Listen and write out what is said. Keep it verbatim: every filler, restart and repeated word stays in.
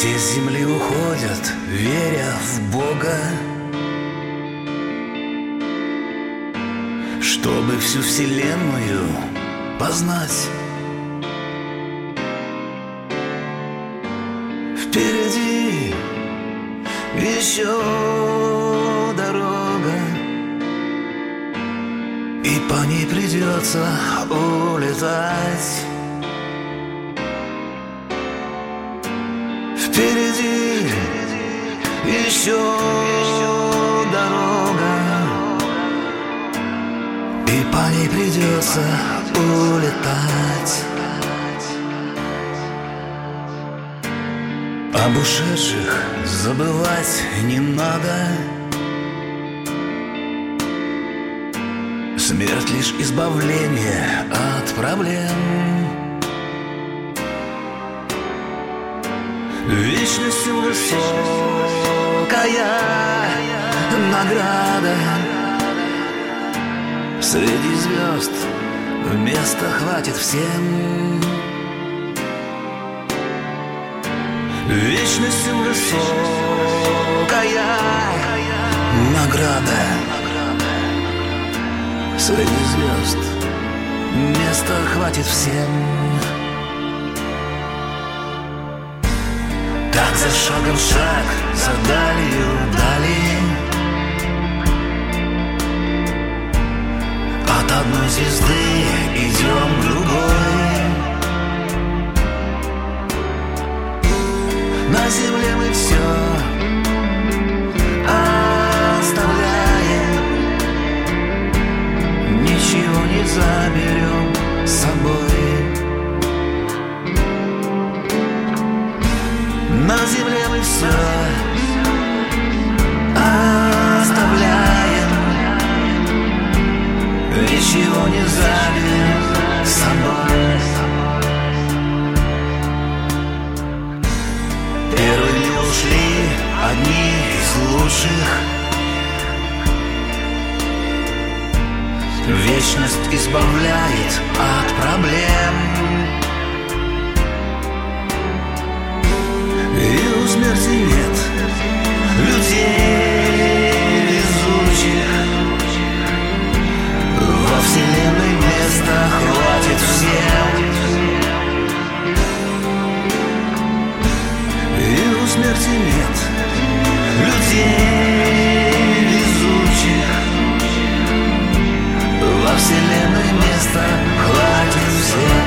Все с земли уходят, веря в Бога, чтобы всю вселенную познать. Впереди еще дорога, и по ней придется улетать. Впереди еще дорога, и по ней придется улетать. Об ушедших забывать не надо. Смерть лишь избавление от проблем. Вечностью высокая награда. Среди звезд места хватит всем. Вечностью высокая награда. Среди звезд места хватит всем. Так за шагом шаг, за далью дали. От одной звезды идем к другой. На земле мы все оставляем, ничего не заберем с собой. На земле мы все оставляем, ничего не заберем с собой. Первыми ушли одни из лучших. Вечность избавляет от проблем. И у смерти нет людей везучих. Во вселенной места хватит всем. И у смерти нет людей везучих. Во вселенной места хватит всем.